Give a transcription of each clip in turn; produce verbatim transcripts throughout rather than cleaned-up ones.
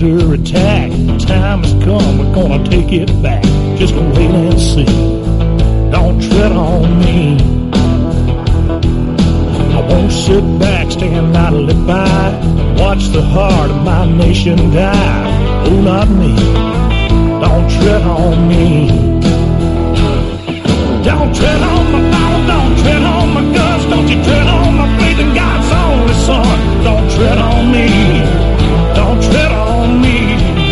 under attack. The time has come, we're gonna take it back. Just wait and see. Don't tread on me. I won't sit back, stand idly by, and watch the heart of my nation die. Oh, not me. Don't tread on me. Don't tread on my Bible, don't tread on my guns, don't you tread on my faith in God's only Son. Don't tread on me, don't tread on me.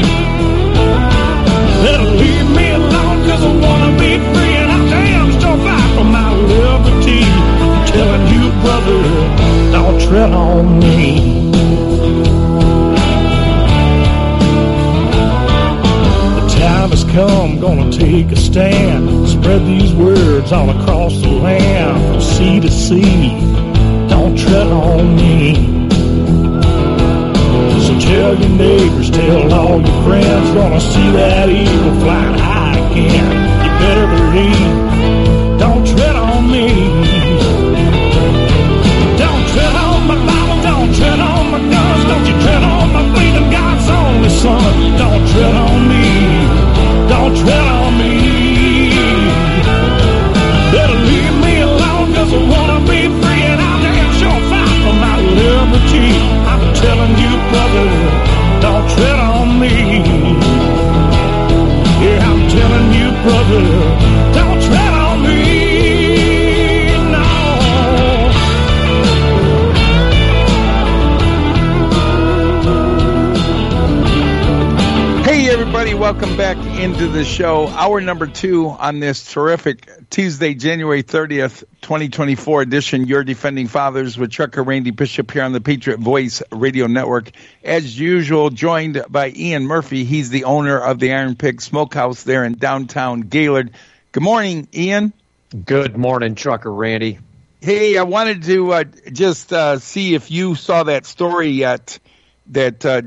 Better leave me alone, cause I wanna be free, and I damn sure fight for my liberty. I'm telling you, brother, don't tread on me. Time has come, gonna take a stand. Spread these words all across the land, from sea to sea. Don't tread on me. So tell your neighbors, tell all your friends, gonna see that eagle flying high again. You better believe, don't tread on me. Don't tread on my Bible, don't tread on my guns, don't you tread on my faith in God's only Son. Don't tread on me. Don't tread on me. Better leave me alone, cause I wanna be free, and I'll damn sure fight for my liberty. I'm telling you, brother, don't tread on me. Yeah, I'm telling you, brother, don't tread on me. No. Hey, everybody, welcome back into the show. Hour number two on this terrific Tuesday, January thirtieth, twenty twenty-four edition, Your Defending Fathers with Trucker Randy Bishop here on the Patriot Voice Radio Network. As usual, joined by Ian Murphy. He's the owner of the Iron Pig Smokehouse there in downtown Gaylord. Good morning, Ian. Good morning, Trucker Randy. Hey, I wanted to uh, just uh, see if you saw that story yet that uh,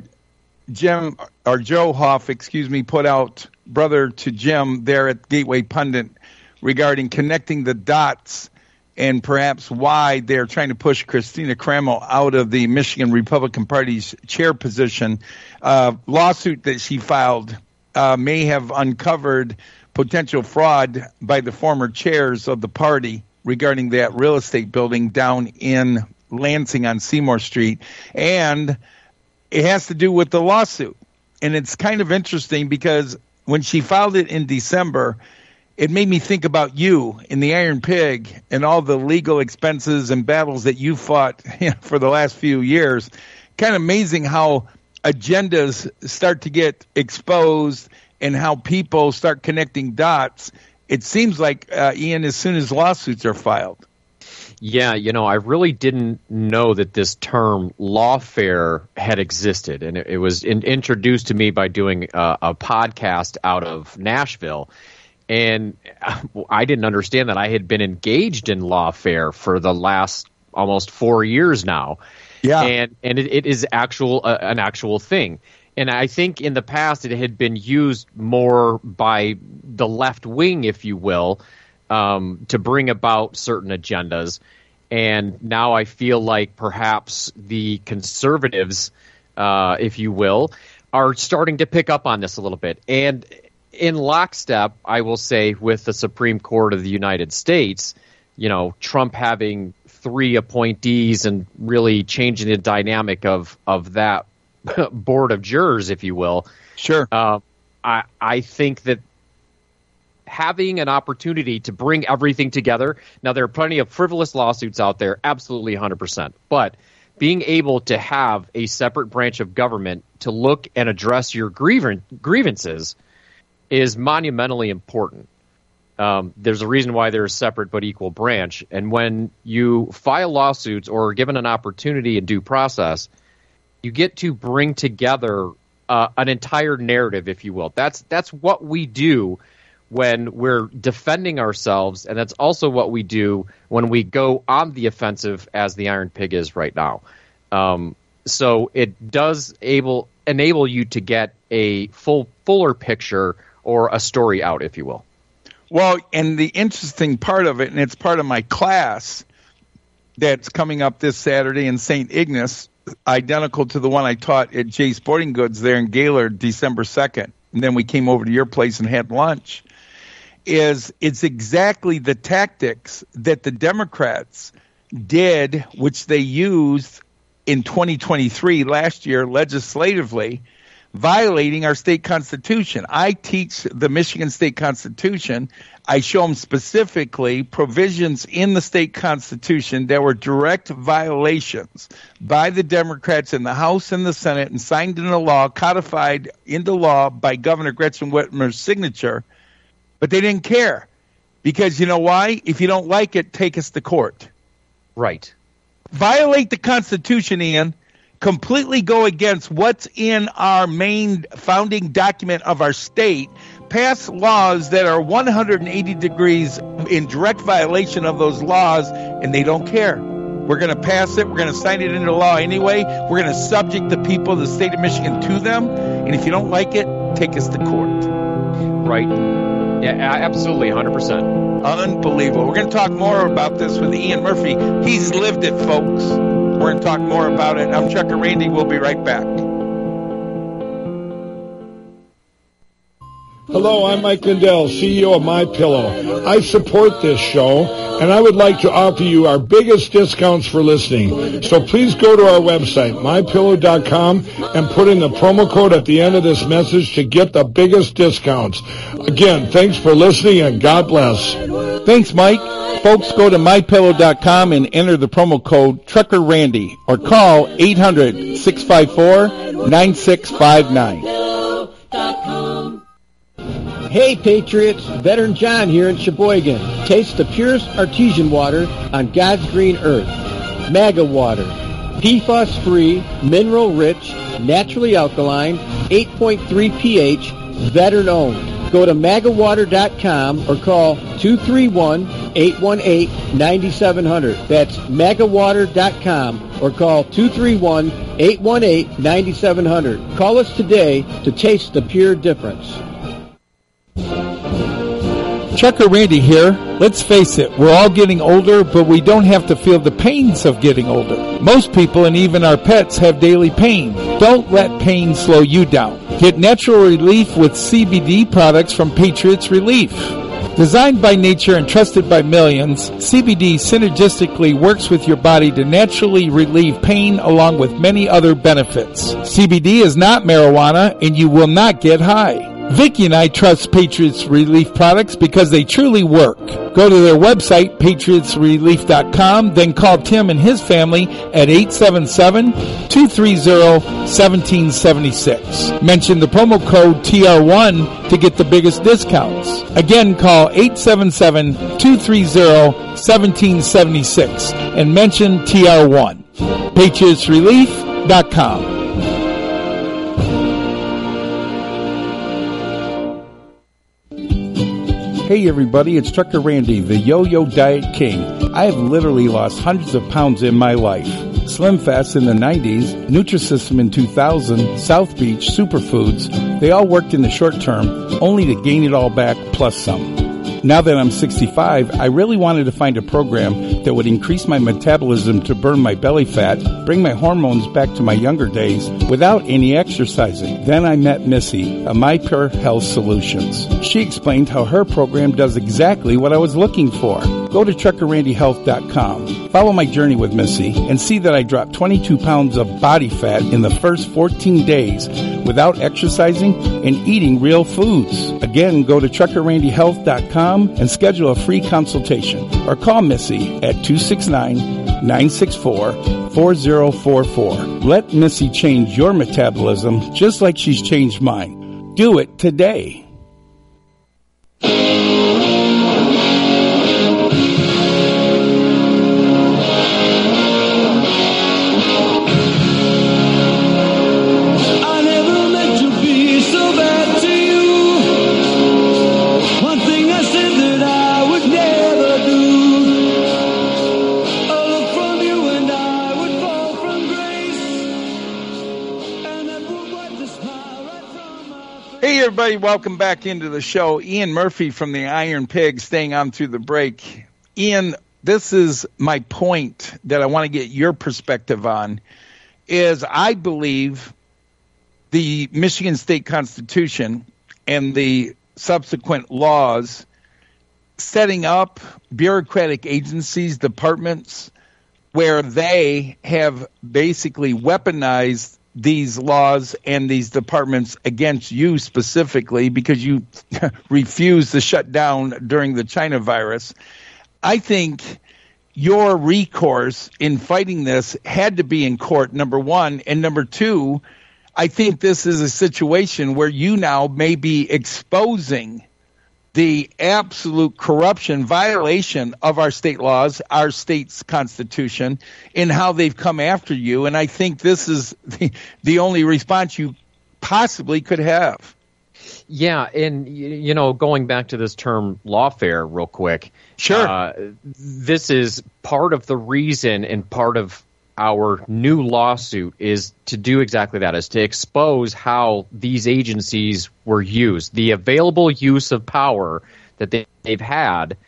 Jim or Joe Hoff, excuse me, put out, brother to Jim there at Gateway Pundit, regarding connecting the dots and perhaps why they're trying to push Christina Cramel out of the Michigan Republican Party's chair position. Uh, lawsuit that she filed uh, may have uncovered potential fraud by the former chairs of the party regarding that real estate building down in Lansing on Seymour Street. And it has to do with the lawsuit. And it's kind of interesting because when she filed it in December, it made me think about you in the Iron Pig and all the legal expenses and battles that you fought, you know, for the last few years. Kind of amazing how agendas start to get exposed and how people start connecting dots. It seems like, uh, Ian, as soon as lawsuits are filed. Yeah, you know, I really didn't know that this term lawfare had existed, and it, it was in, introduced to me by doing a, a podcast out of Nashville, and I didn't understand that I had been engaged in lawfare for the last almost four years now. Yeah, and and it, it is actual uh, an actual thing. And I think in the past it had been used more by the left wing, if you will, um, to bring about certain agendas. And now I feel like perhaps the conservatives, uh, if you will, are starting to pick up on this a little bit. And in lockstep, I will say, with the Supreme Court of the United States, you know, Trump having three appointees and really changing the dynamic of, of that board of jurors, if you will. Sure. Uh, I I think that having an opportunity to bring everything together. Now, there are plenty of frivolous lawsuits out there, absolutely one hundred percent. But being able to have a separate branch of government to look and address your grievan- grievances is monumentally important. Um, there's a reason why they're a separate but equal branch. And when you file lawsuits or are given an opportunity in due process, you get to bring together uh, an entire narrative, if you will. That's that's what we do when we're defending ourselves, and that's also what we do when we go on the offensive, as the Iron Pig is right now. Um, so it does able enable you to get a full fuller picture or a story out, if you will. Well, and the interesting part of it, and it's part of my class that's coming up this Saturday in Saint Ignace, identical to the one I taught at Jay Sporting Goods there in Gaylord December second. And then we came over to your place and had lunch. Is it's exactly the tactics that the Democrats did, which they used in twenty twenty-three, last year, legislatively, violating our state constitution. I teach the Michigan State Constitution. I show them specifically provisions in the state constitution that were direct violations by the Democrats in the House and the Senate and signed into law, codified into law by Governor Gretchen Whitmer's signature. But they didn't care because, you know why? If you don't like it, take us to court. Right. Violate the Constitution, Ian. Completely go against what's in our main founding document of our state. Pass laws that are one hundred eighty degrees in direct violation of those laws, and they don't care. We're going to pass it. We're going to sign it into law anyway. We're going to subject the people of the state of Michigan to them. And if you don't like it, take us to court. Right. Yeah, absolutely, one hundred percent. Unbelievable. We're going to talk more about this with Ian Murphy. He's lived it, folks. We're going to talk more about it. I'm Chuck and Randy. We'll be right back. Hello, I'm Mike Lindell, C E O of MyPillow. I support this show, and I would like to offer you our biggest discounts for listening. So please go to our website, my pillow dot com, and put in the promo code at the end of this message to get the biggest discounts. Again, thanks for listening, and God bless. Thanks, Mike. Folks, go to my pillow dot com and enter the promo code Trucker Randy or call eight hundred, six five four, nine six five nine. Hey Patriots, Veteran John here in Sheboygan. Taste the purest artesian water on God's green earth. MAGA water. P FAS-free, mineral-rich, naturally alkaline, eight point three pH, veteran-owned. Go to maga water dot com or call two three one, eight one eight, nine seven zero zero. That's maga water dot com or call two three one, eight one eight, nine seven zero zero. Call us today to taste the pure difference. Chuck or Randy here. Let's face it, we're all getting older, but we don't have to feel the pains of getting older. Most people and even our pets have daily pain. Don't let pain slow you down. Get natural relief with C B D products from Patriots Relief. Designed by nature and trusted by millions, C B D synergistically works with your body to naturally relieve pain along with many other benefits. C B D is not marijuana and you will not get high. Vicky and I trust Patriots Relief products because they truly work. Go to their website, patriots relief dot com, then call Tim and his family at eight seven seven, two three zero, one seven seven six. Mention the promo code T R one to get the biggest discounts. Again, call eight seven seven, two three zero, one seven seven six and mention T R one. patriots relief dot com. Hey everybody, it's Trucker Randy, the Yo-Yo Diet King. I have literally lost hundreds of pounds in my life. Slim Fast in the nineties, Nutrisystem in two thousand, South Beach, Superfoods, they all worked in the short term, only to gain it all back plus some. Now that I'm sixty-five, I really wanted to find a program that would increase my metabolism to burn my belly fat, bring my hormones back to my younger days without any exercising. Then I met Missy of MyPure Health Solutions. She explained how her program does exactly what I was looking for. Go to trucker randy health dot com. Follow my journey with Missy and see that I dropped twenty-two pounds of body fat in the first fourteen days without exercising and eating real foods. Again, go to trucker randy health dot com and schedule a free consultation or call Missy at two six nine, nine six four, four zero four four. Let Missy change your metabolism just like she's changed mine. Do it today. Everybody, welcome back into the show. Ian Murphy from the Iron Pig staying on through the break. Ian, this is my point that I want to get your perspective on. is I believe the Michigan State Constitution and the subsequent laws setting up bureaucratic agencies, departments, where they have basically weaponized these laws and these departments against you specifically because you refused to shut down during the China virus. I think your recourse in fighting this had to be in court, number one. And number two, I think this is a situation where you now may be exposing the absolute corruption, violation of our state laws, our state's constitution, in how they've come after you. And I think this is the, the only response you possibly could have. Yeah, and, you know, going back to this term lawfare real quick. Sure. Uh, this is part of the reason and part of our new lawsuit is to do exactly that, is to expose how these agencies were used, the available use of power that they, they've had,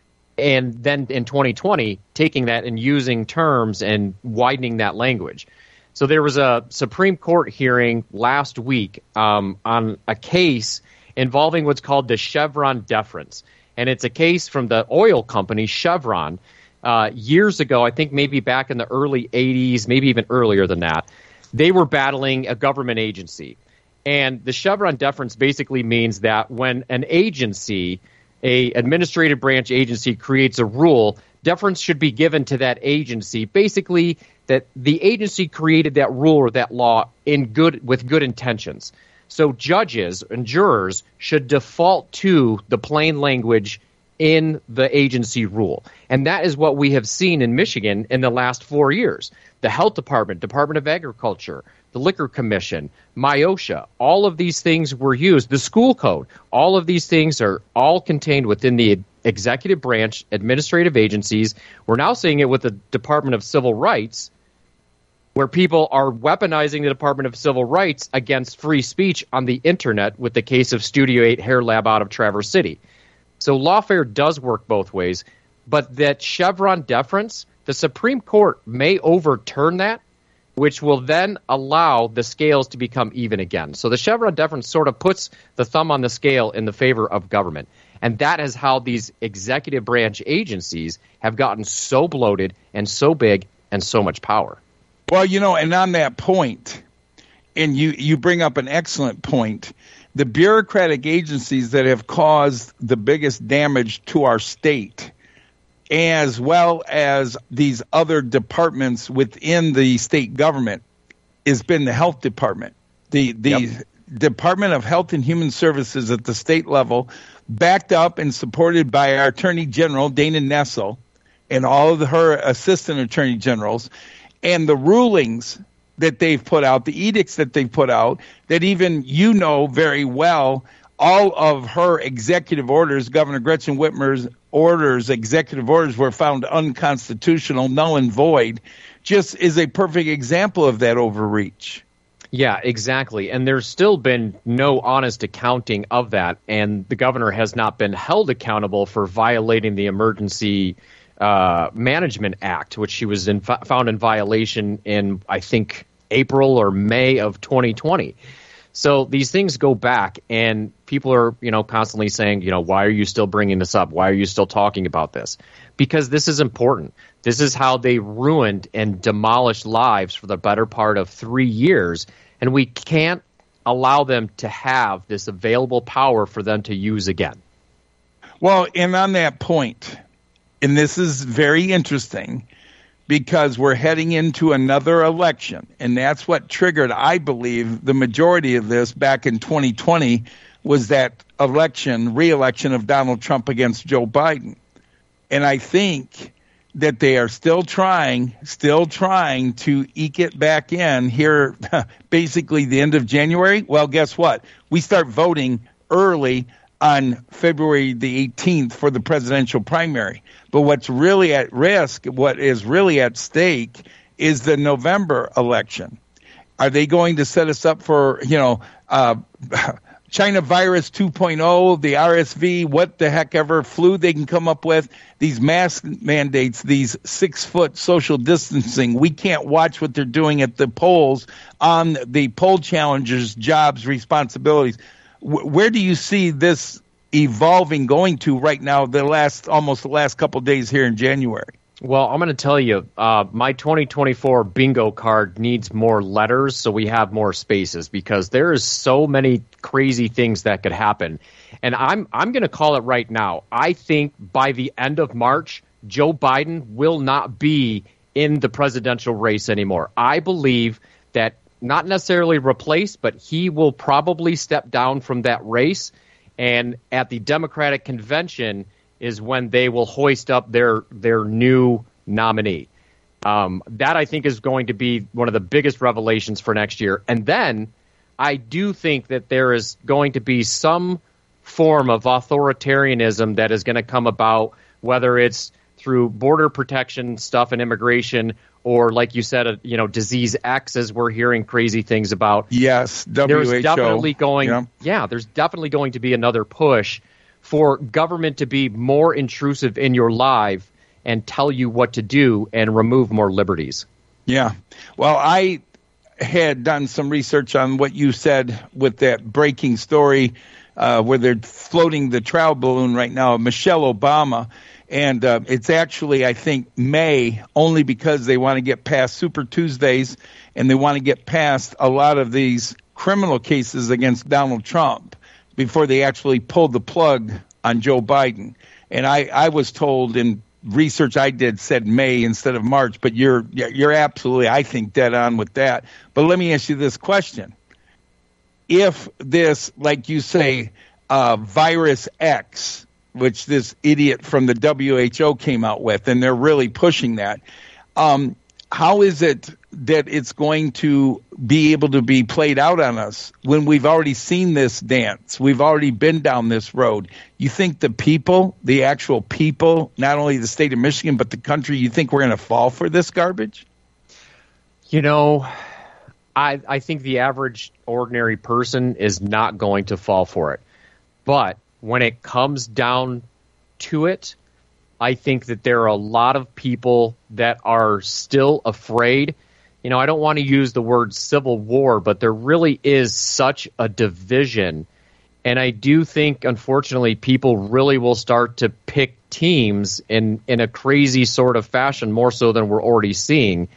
and then in twenty twenty, taking that and using terms and widening that language. So there was a Supreme Court hearing last week um, on a case involving what's called the Chevron deference. And it's a case from the oil company Chevron. Uh, years ago, I think maybe back in the early eighties, maybe even earlier than that, they were battling a government agency. And the Chevron deference basically means that when an agency, a administrative branch agency, creates a rule, deference should be given to that agency. Basically, that the agency created that rule or that law in good with good intentions. So judges and jurors should default to the plain language in the agency rule. And that is what we have seen in Michigan in the last four years. The Health Department, Department of Agriculture, the Liquor Commission, MIOSHA, all of these things were used. The school code, all of these things are all contained within the executive branch administrative agencies. We're now seeing it with the Department of Civil Rights, where people are weaponizing the Department of Civil Rights against free speech on the internet with the case of Studio eight Hair Lab out of Traverse City. So lawfare does work both ways, but that Chevron deference, the Supreme Court may overturn that, which will then allow the scales to become even again. So the Chevron deference sort of puts the thumb on the scale in the favor of government. And that is how these executive branch agencies have gotten so bloated and so big and so much power. Well, you know, and on that point, and you, you bring up an excellent point, the bureaucratic agencies that have caused the biggest damage to our state, as well as these other departments within the state government, has been the health department. The the yep. Department of Health and Human Services at the state level, backed up and supported by our Attorney General, Dana Nessel, and all of her assistant attorney generals, and the rulings that they've put out, the edicts that they've put out, that even you know very well, all of her executive orders, Governor Gretchen Whitmer's orders, executive orders were found unconstitutional, null and void, just is a perfect example of that overreach. Yeah, exactly. And there's still been no honest accounting of that, and the governor has not been held accountable for violating the Emergency Uh, Management Act, which she was in, found in violation in, I think, April or May of twenty twenty. So these things go back, and people are, you know, constantly saying, you know, why are you still bringing this up? Why are you still talking about this? Because this is important. This is how they ruined and demolished lives for the better part of three years, and we can't allow them to have this available power for them to use again. Well, and on that point, and this is very interesting because we're heading into another election, and that's what triggered, I believe, the majority of this back in twenty twenty was that election, re-election of Donald Trump against Joe Biden. And I think that they are still trying, still trying to eke it back in here, basically the end of January. Well, guess what? We start voting early on February the eighteenth for the presidential primary. But what's really at risk, what is really at stake, is the November election. Are they going to set us up for, you know, uh, China virus two point oh, the R S V, what the heck ever flu they can come up with, these mask mandates, these six-foot social distancing. We can't watch what they're doing at the polls on the poll challengers' jobs, responsibilities. W- where do you see this evolving going to right now, the last almost the last couple of days here in January? Well, I'm going to tell you, uh, my twenty twenty-four bingo card needs more letters so we have more spaces, because there is so many crazy things that could happen. And I'm I'm going to call it right now. I think by the end of March, Joe Biden will not be in the presidential race anymore. I believe that not necessarily replaced, but he will probably step down from that race. And at the Democratic convention is when they will hoist up their their new nominee. Um, that, I think, is going to be one of the biggest revelations for next year. And then I do think that there is going to be some form of authoritarianism that is going to come about, whether it's through border protection stuff and immigration, or, like you said, uh, you know, disease X, as we're hearing crazy things about. Yes, W H O. There's definitely going, yeah. yeah, there's definitely going to be another push for government to be more intrusive in your life and tell you what to do and remove more liberties. Yeah. Well, I had done some research on what you said with that breaking story uh, where they're floating the trial balloon right now, Michelle Obama. And uh, it's actually, I think, May, only because they want to get past Super Tuesdays and they want to get past a lot of these criminal cases against Donald Trump before they actually pull the plug on Joe Biden. And I, I was told in research I did said May instead of March, but you're you're absolutely, I think, dead on with that. But let me ask you this question. If this, like you say, uh, virus X, which this idiot from the W H O came out with, and they're really pushing that, um, how is it that it's going to be able to be played out on us when we've already seen this dance? We've already been down this road. You think the people, the actual people, not only the state of Michigan, but the country, you think we're going to fall for this garbage? You know, I, I think the average ordinary person is not going to fall for it. But when it comes down to it, I think that there are a lot of people that are still afraid. You know, I don't want to use the word civil war, but there really is such a division. And I do think, unfortunately, people really will start to pick teams in, in a crazy sort of fashion, more so than we're already seeing.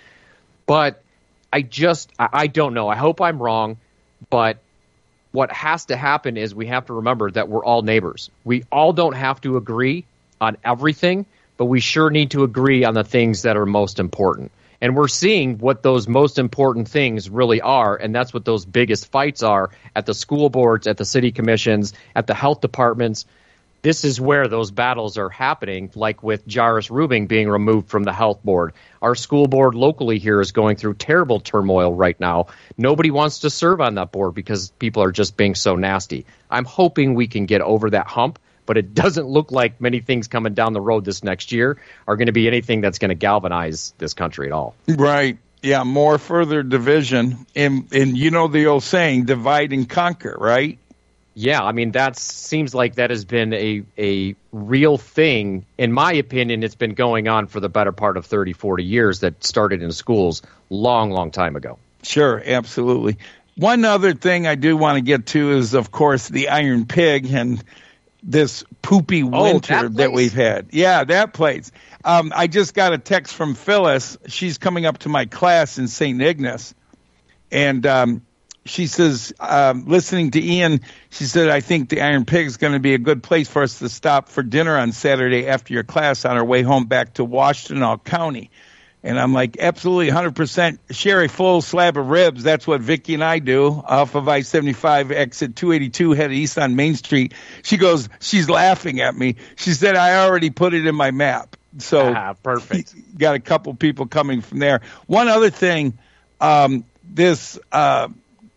But I just, I don't know. I hope I'm wrong, but what has to happen is we have to remember that we're all neighbors. We all don't have to agree on everything, but we sure need to agree on the things that are most important. And we're seeing what those most important things really are, and that's what those biggest fights are at the school boards, at the city commissions, at the health departments. This is where those battles are happening, like with Jairus Rubin being removed from the health board. Our school board locally here is going through terrible turmoil right now. Nobody wants to serve on that board because people are just being so nasty. I'm hoping we can get over that hump, but it doesn't look like many things coming down the road this next year are going to be anything that's going to galvanize this country at all. Right. Yeah, more further division. And, and you know the old saying, divide and conquer, right? Yeah, I mean, that seems like that has been a, a real thing. In my opinion, it's been going on for the better part of thirty, forty years that started in schools long, long time ago. Sure, absolutely. One other thing I do want to get to is, of course, the Iron Pig and this poopy winter oh, that, that we've had. Yeah, that place. Um, I just got a text from Phyllis. She's coming up to my class in Saint Ignace, and um, she says, um, listening to Ian, she said, I think the Iron Pig is going to be a good place for us to stop for dinner on Saturday after your class on our way home back to Washtenaw County. And I'm like, absolutely, one hundred percent. Share a full slab of ribs. That's what Vicky and I do off of I seventy-five, exit two eighty-two, headed east on Main Street. She goes, she's laughing at me. She said, I already put it in my map. So ah, perfect. Got a couple people coming from there. One other thing, um, this uh,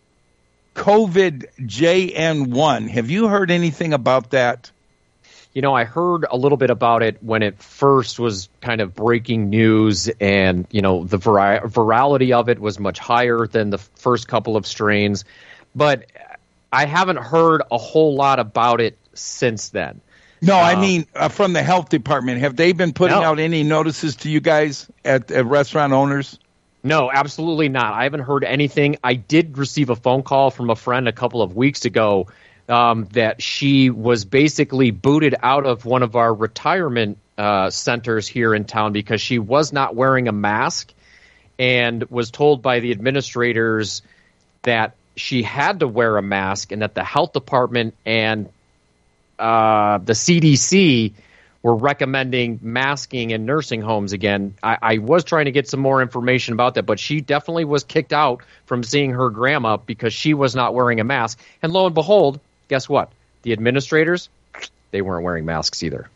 COVID J N one, have you heard anything about that? You know, I heard a little bit about it when it first was kind of breaking news, and, you know, the vari- virality of it was much higher than the first couple of strains. But I haven't heard a whole lot about it since then. No, um, I mean uh, from the health department. Have they been putting no. out any notices to you guys at, at restaurant owners? No, absolutely not. I haven't heard anything. I did receive a phone call from a friend a couple of weeks ago um, that she was basically booted out of one of our retirement uh, centers here in town because she was not wearing a mask and was told by the administrators that she had to wear a mask and that the health department and uh, the C D C were recommending masking in nursing homes again. I, I was trying to get some more information about that, but she definitely was kicked out from seeing her grandma because she was not wearing a mask. And lo and behold, guess what? The administrators, they weren't wearing masks either.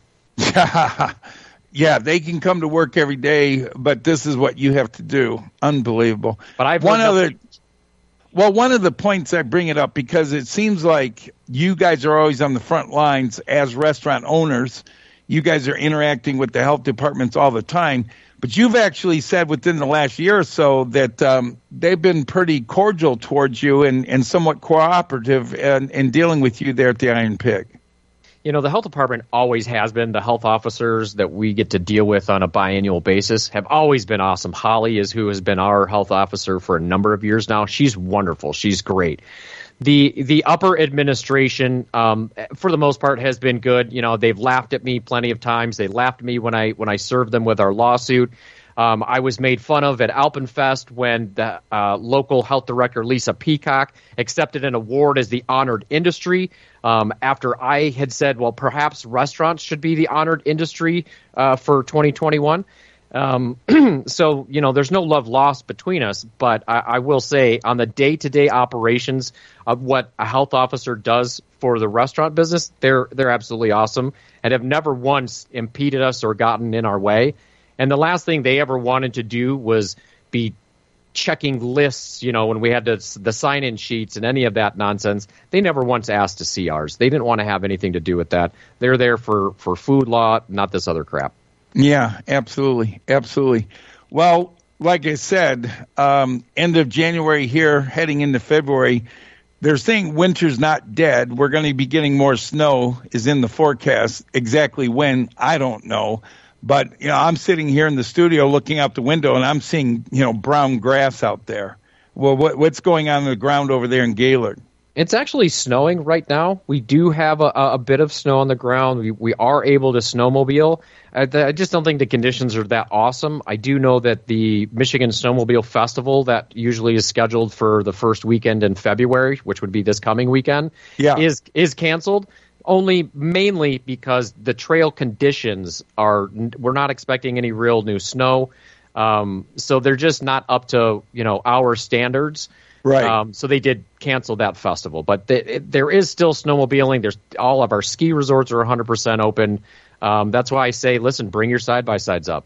Yeah, they can come to work every day, but this is what you have to do. Unbelievable. But I've one heard other. nothing. Well, one of the points I bring it up because it seems like you guys are always on the front lines as restaurant owners. You guys are interacting with the health departments all the time, but you've actually said within the last year or so that um, they've been pretty cordial towards you and, and somewhat cooperative in, in dealing with you there at the Iron Pig. You know, the health department always has been. The health officers that we get to deal with on a biannual basis have always been awesome. Holly is who has been our health officer for a number of years now. She's wonderful. She's great. The the upper administration, um, for the most part, has been good. You know, they've laughed at me plenty of times. They laughed at me when I when I served them with our lawsuit. Um, I was made fun of at Alpenfest when the uh, local health director, Lisa Peacock, accepted an award as the honored industry um, after I had said, well, perhaps restaurants should be the honored industry uh, for twenty twenty-one. Um, so, you know, there's no love lost between us, but I, I will say on the day-to-day operations of what a health officer does for the restaurant business, they're they're absolutely awesome and have never once impeded us or gotten in our way. And the last thing they ever wanted to do was be checking lists, you know, when we had to, the sign-in sheets and any of that nonsense. They never once asked to see ours. They didn't want to have anything to do with that. They're there for, for food law, not this other crap. Yeah, absolutely. Absolutely. Well, like I said, um, end of January here, heading into February, they're saying winter's not dead. We're going to be getting more snow is in the forecast. Exactly when, I don't know. But, you know, I'm sitting here in the studio looking out the window, and I'm seeing, you know, brown grass out there. Well, what, what's going on on the ground over there in Gaylord? It's actually snowing right now. We do have a, a bit of snow on the ground. We, we are able to snowmobile. I, I just don't think the conditions are that awesome. I do know that the Michigan Snowmobile Festival that usually is scheduled for the first weekend in February, which would be this coming weekend, yeah. is is canceled. Only mainly because the trail conditions are, we're not expecting any real new snow. Um, so they're just not up to, you know, our standards. Right. Um, so they did cancel that festival. But the, it, there is still snowmobiling. There's all of our ski resorts are one hundred percent open. Um, that's why I say, listen, bring your side-by-sides up.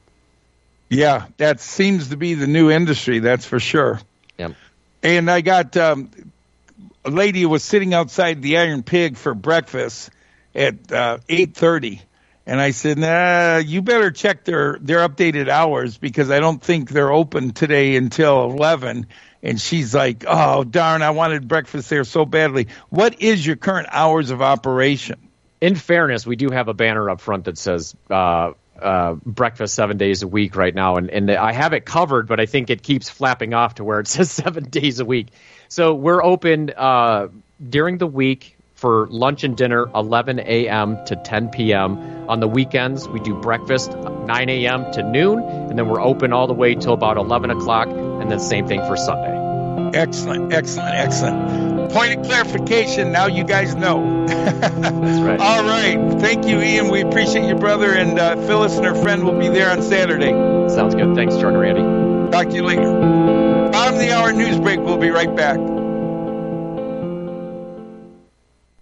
Yeah, that seems to be the new industry, that's for sure. Yeah. And I got... Um, a lady was sitting outside the Iron Pig for breakfast at uh, eight thirty, and I said, nah, you better check their, their updated hours because I don't think they're open today until eleven. And she's like, oh, darn, I wanted breakfast there so badly. What is your current hours of operation? In fairness, we do have a banner up front that says uh, uh, breakfast seven days a week right now, and, and I have it covered, but I think it keeps flapping off to where it says seven days a week. So we're open uh, during the week for lunch and dinner, eleven a.m. to ten p.m. On the weekends, we do breakfast, nine a.m. to noon, and then we're open all the way till about eleven o'clock, and then same thing for Sunday. Excellent, excellent, excellent. Point of clarification, now you guys know. That's right. All right. Thank you, Ian. We appreciate you, brother, and uh, Phyllis and her friend will be there on Saturday. Sounds good. Thanks, Jordan Randy. Talk to you later. Bottom of the hour news break. We'll be right back.